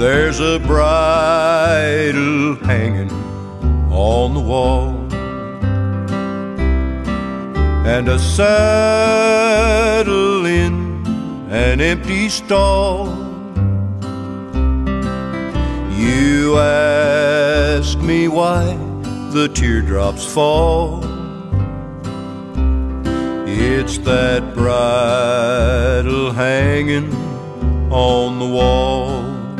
There's a bridle hanging on the wall, and a saddle in an empty stall. You ask me why the teardrops fall. It's that bridle hanging on the wall.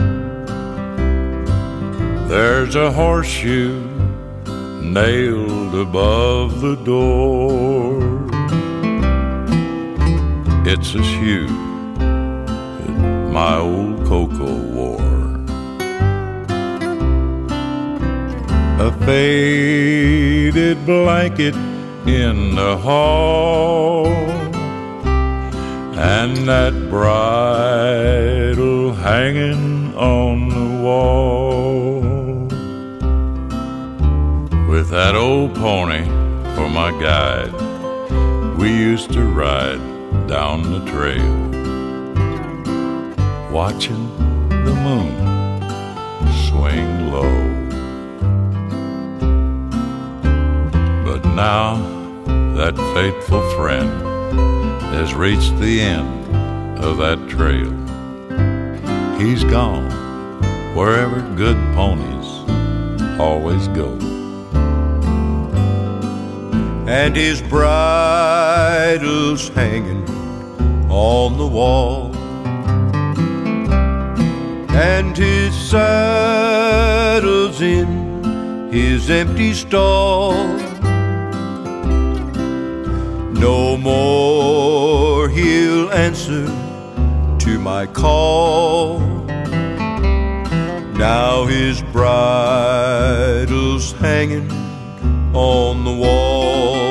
There's a horseshoe nailed above the door. It's a shoe that my old Coco wore. A faded blanket in the hall, and that bridle hanging on the wall. With that old pony for my guide, we used to ride down the trail, watching the moon swing low. But now that faithful friend has reached the end of that trail. He's gone wherever good ponies always go. And his bridle's hanging on the wall, and his saddle's in his empty stall. No more he'll answer to my call. Now his bridle's hanging on the wall.